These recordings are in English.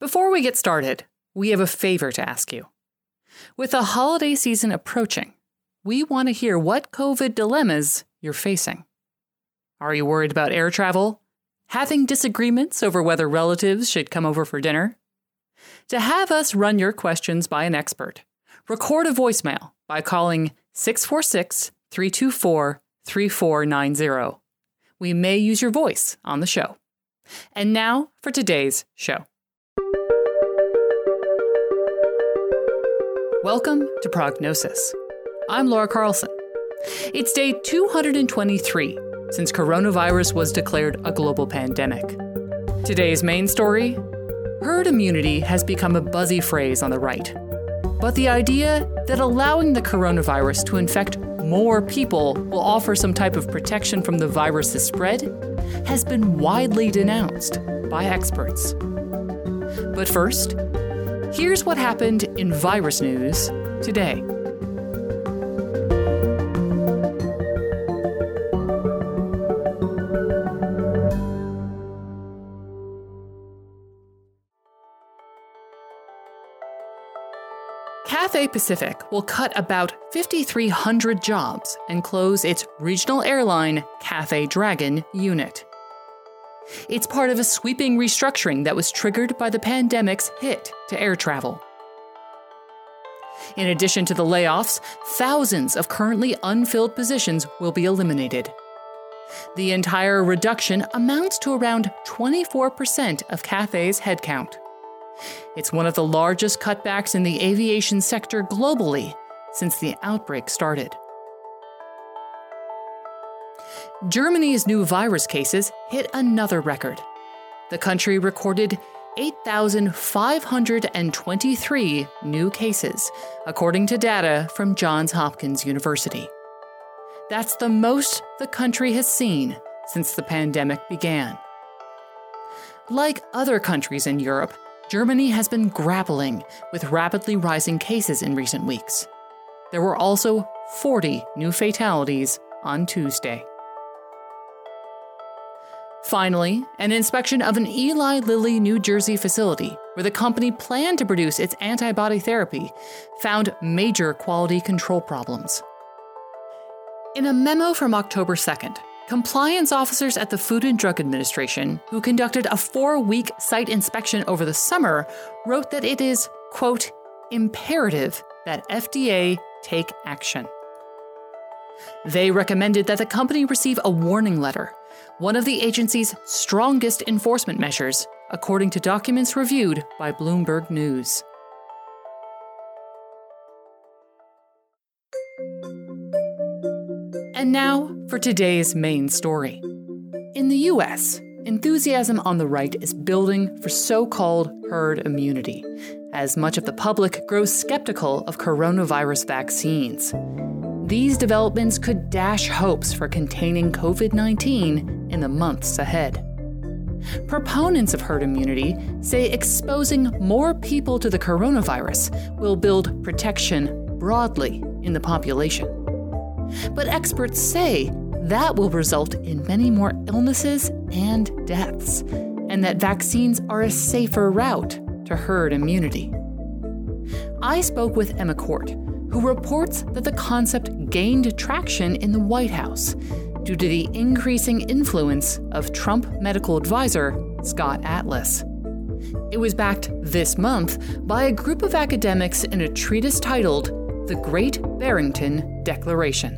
Before we get started, we have a favor to ask you. With the holiday season approaching, we want to hear what COVID dilemmas you're facing. Are you worried about air travel? Having disagreements over whether relatives should come over for dinner? To have us run your questions by an expert, record a voicemail by calling 646-324-3490. We may use your voice on the show. And now for today's show. Welcome to Prognosis. I'm Laura Carlson. It's day 223 since coronavirus was declared a global pandemic. Today's main story: herd immunity has become a buzzy phrase on the right. But the idea that allowing the coronavirus to infect more people will offer some type of protection from the virus's spread has been widely denounced by experts. But first, here's what happened in virus news today. Cathay Pacific will cut about 5,300 jobs and close its regional airline Cathay Dragon unit. It's part of a sweeping restructuring that was triggered by the pandemic's hit to air travel. In addition to the layoffs, thousands of currently unfilled positions will be eliminated. The entire reduction amounts to around 24% of Cathay's headcount. It's one of the largest cutbacks in the aviation sector globally since the outbreak started. Germany's new virus cases hit another record. The country recorded 8,523 new cases, according to data from Johns Hopkins University. That's the most the country has seen since the pandemic began. Like other countries in Europe, Germany has been grappling with rapidly rising cases in recent weeks. There were also 40 new fatalities on Tuesday. Finally, an inspection of an Eli Lilly, New Jersey facility where the company planned to produce its antibody therapy found major quality control problems. In a memo from October 2nd, compliance officers at the Food and Drug Administration, who conducted a 4-week site inspection over the summer, wrote that it is, quote, imperative that FDA take action. They recommended that the company receive a warning letter, one of the agency's strongest enforcement measures, according to documents reviewed by Bloomberg News. And now for today's main story. In the U.S., enthusiasm on the right is building for so-called herd immunity, as much of the public grows skeptical of coronavirus vaccines. These developments could dash hopes for containing COVID-19 in the months ahead. Proponents of herd immunity say exposing more people to the coronavirus will build protection broadly in the population. But experts say that will result in many more illnesses and deaths, and that vaccines are a safer route to herd immunity. I spoke with Emma Court, who reports that the concept gained traction in the White House due to the increasing influence of Trump medical advisor Scott Atlas. It was backed this month by a group of academics in a treatise titled The Great Barrington Declaration.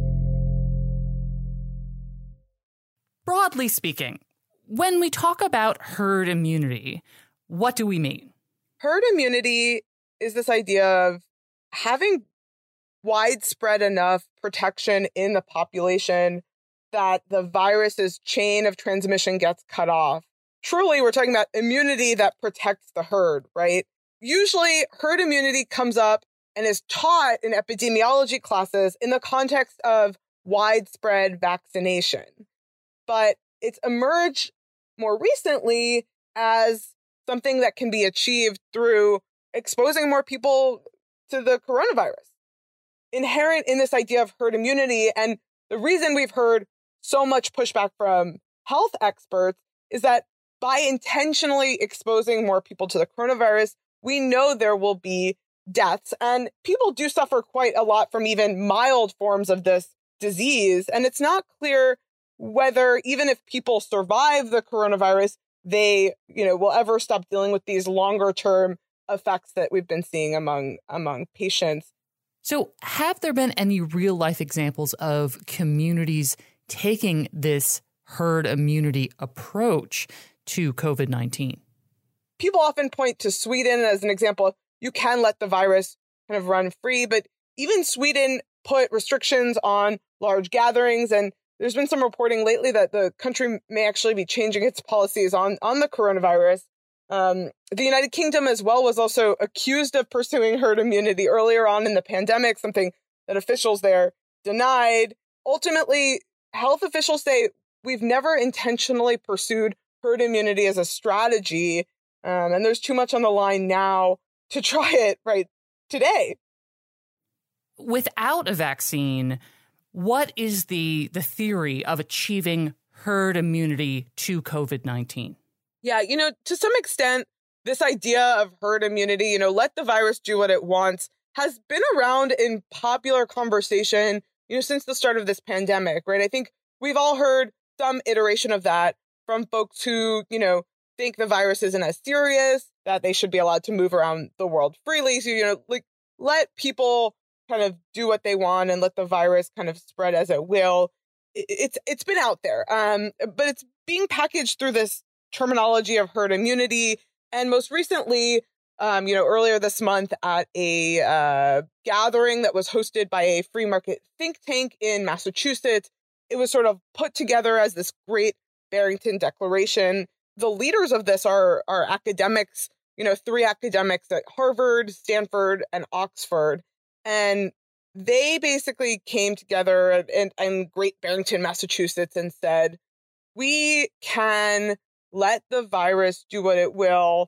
Broadly speaking, when we talk about herd immunity, what do we mean? Herd immunity is this idea of having widespread enough protection in the population that the virus's chain of transmission gets cut off. Truly, we're talking about immunity that protects the herd, right? Usually, herd immunity comes up and is taught in epidemiology classes in the context of widespread vaccination. But it's emerged more recently as something that can be achieved through exposing more people to the coronavirus. Inherent in this idea of herd immunity, and the reason we've heard so much pushback from health experts, is that by intentionally exposing more people to the coronavirus, we know there will be deaths. And people do suffer quite a lot from even mild forms of this disease. And it's not clear whether even if people survive the coronavirus, they, will ever stop dealing with these longer term effects that we've been seeing among patients. So have there been any real life examples of communities taking this herd immunity approach to COVID-19? People often point to Sweden as an example. You can let the virus kind of run free, but even Sweden put restrictions on large gatherings. And there's been some reporting lately that the country may actually be changing its policies on the coronavirus. The United Kingdom as well was also accused of pursuing herd immunity earlier on in the pandemic, something that officials there denied. Ultimately, health officials say we've never intentionally pursued herd immunity as a strategy, and there's too much on the line now to try it right today. Without a vaccine, what is the theory of achieving herd immunity to COVID-19? Yeah, to some extent, this idea of herd immunity, let the virus do what it wants, has been around in popular conversation, since the start of this pandemic, right? I think we've all heard some iteration of that from folks who, think the virus isn't as serious, that they should be allowed to move around the world freely. So, let people kind of do what they want and let the virus kind of spread as it will. It's been out there, but it's being packaged through this terminology of herd immunity. And most recently, earlier this month at a gathering that was hosted by a free market think tank in Massachusetts, it was sort of put together as this Great Barrington Declaration. The leaders of this are academics, 3 academics at Harvard, Stanford, and Oxford. And they basically came together in Great Barrington, Massachusetts, and said, we can let the virus do what it will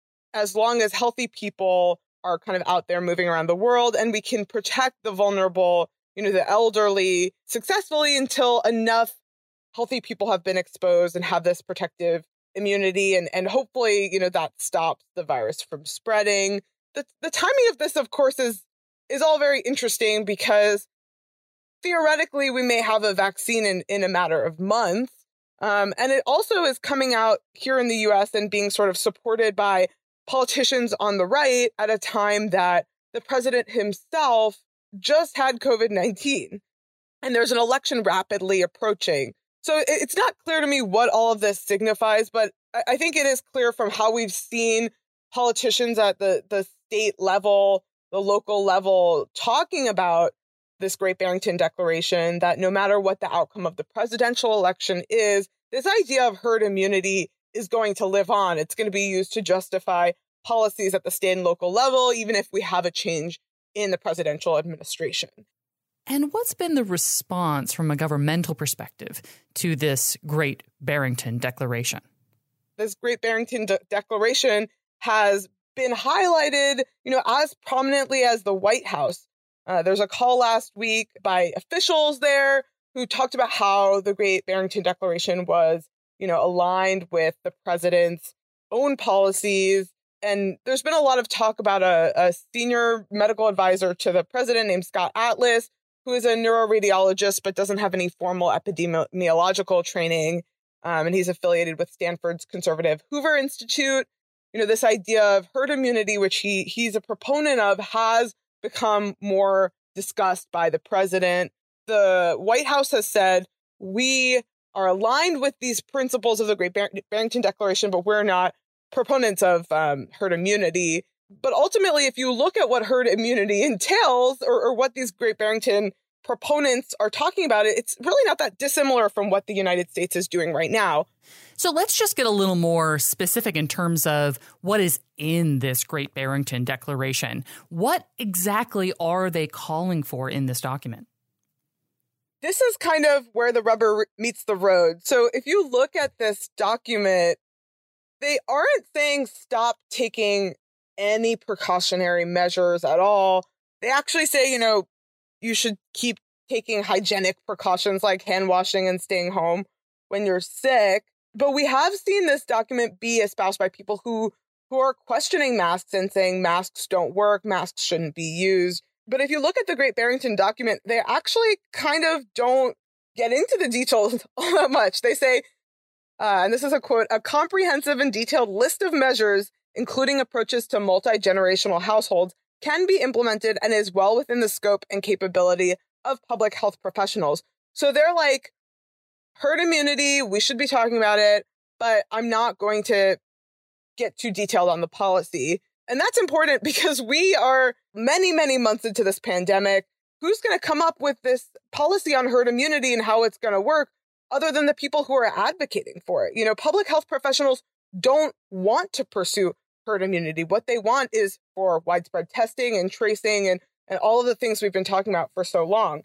as long as healthy people are kind of out there moving around the world, and we can protect the vulnerable, the elderly successfully until enough healthy people have been exposed and have this protective immunity. And hopefully, that stops the virus from spreading. The timing of this, of course, is all very interesting because theoretically we may have a vaccine in a matter of months. And it also is coming out here in the US and being sort of supported by politicians on the right at a time that the president himself just had COVID-19 and there's an election rapidly approaching. So it's not clear to me what all of this signifies, but I think it is clear from how we've seen politicians at the state level, the local level, talking about this Great Barrington Declaration, that no matter what the outcome of the presidential election is, this idea of herd immunity is going to live on. It's going to be used to justify policies at the state and local level, even if we have a change in the presidential administration. And what's been the response from a governmental perspective to this Great Barrington Declaration? This Great Barrington Declaration has been highlighted, as prominently as the White House. There's a call last week by officials there who talked about how the Great Barrington Declaration was, aligned with the president's own policies. And there's been a lot of talk about a senior medical advisor to the president named Scott Atlas, who is a neuroradiologist but doesn't have any formal epidemiological training. And he's affiliated with Stanford's conservative Hoover Institute. This idea of herd immunity, which he's a proponent of, has become more discussed by the president. The White House has said, we are aligned with these principles of the Great Barrington Declaration, but we're not proponents of herd immunity. But ultimately, if you look at what herd immunity entails or what these Great Barrington proponents are talking about, it's really not that dissimilar from what the United States is doing right now. So let's just get a little more specific in terms of what is in this Great Barrington Declaration. What exactly are they calling for in this document? This is kind of where the rubber meets the road. So if you look at this document, they aren't saying stop taking any precautionary measures at all. They actually say, you should keep taking hygienic precautions like hand washing and staying home when you're sick. But we have seen this document be espoused by people who are questioning masks and saying masks don't work, masks shouldn't be used. But if you look at the Great Barrington document, they actually kind of don't get into the details all that much. They say, and this is a quote, "A comprehensive and detailed list of measures, including approaches to multi-generational households, can be implemented and is well within the scope and capability of public health professionals." So they're like, herd immunity, we should be talking about it, but I'm not going to get too detailed on the policy. And that's important because we are many, many months into this pandemic. Who's going to come up with this policy on herd immunity and how it's going to work other than the people who are advocating for it? You know, public health professionals don't want to pursue herd immunity. What they want is for widespread testing and tracing and all of the things we've been talking about for so long.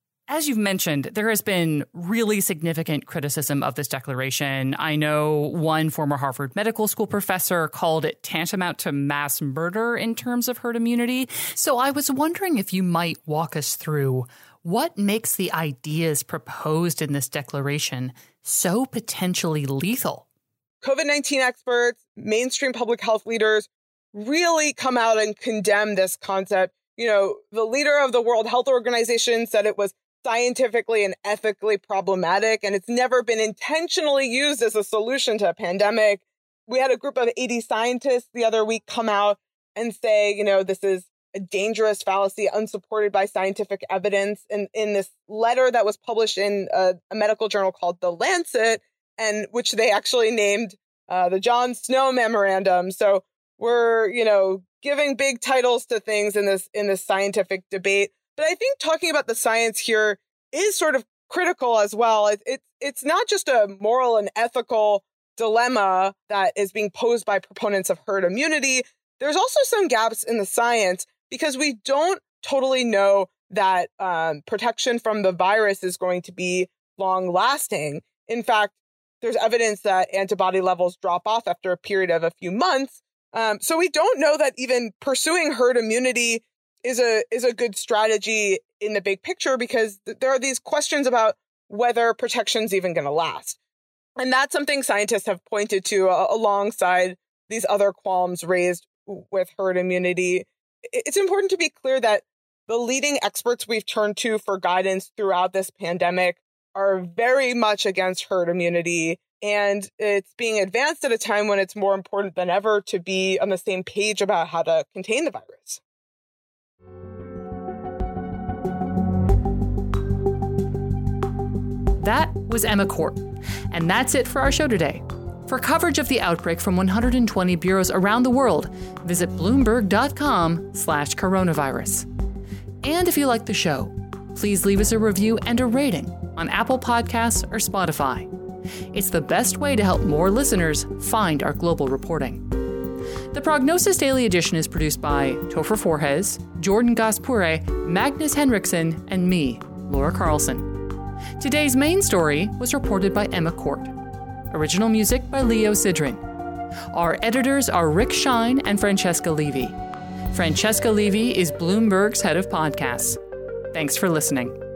As you've mentioned, there has been really significant criticism of this declaration. I know one former Harvard Medical School professor called it tantamount to mass murder in terms of herd immunity. So I was wondering if you might walk us through what makes the ideas proposed in this declaration so potentially lethal. COVID-19 experts, mainstream public health leaders really come out and condemn this concept. You know, the leader of the World Health Organization said it was scientifically and ethically problematic, and it's never been intentionally used as a solution to a pandemic. We had a group of 80 scientists the other week come out and say, you know, this is a dangerous fallacy unsupported by scientific evidence. And in this letter that was published in a medical journal called The Lancet, and which they actually named the John Snow Memorandum. So we're, you know, giving big titles to things in this scientific debate. But I think talking about the science here is sort of critical as well. It's not just a moral and ethical dilemma that is being posed by proponents of herd immunity. There's also some gaps in the science because we don't totally know that protection from the virus is going to be long lasting. In fact, there's evidence that antibody levels drop off after a period of a few months. So we don't know that even pursuing herd immunity is a good strategy in the big picture because there are these questions about whether protection's even going to last. And that's something scientists have pointed to alongside these other qualms raised with herd immunity. It's important to be clear that the leading experts we've turned to for guidance throughout this pandemic are very much against herd immunity. And it's being advanced at a time when it's more important than ever to be on the same page about how to contain the virus. That was Emma Court. And that's it for our show today. For coverage of the outbreak from 120 bureaus around the world, visit Bloomberg.com/coronavirus. And if you like the show, please leave us a review and a rating on Apple Podcasts or Spotify. It's the best way to help more listeners find our global reporting. The Prognosis Daily Edition is produced by Topher Forhes, Jordan Gaspure, Magnus Henriksen, and me, Laura Carlson. Today's main story was reported by Emma Court. Original music by Leo Sidrin. Our editors are Rick Shine and Francesca Levy. Francesca Levy is Bloomberg's head of podcasts. Thanks for listening.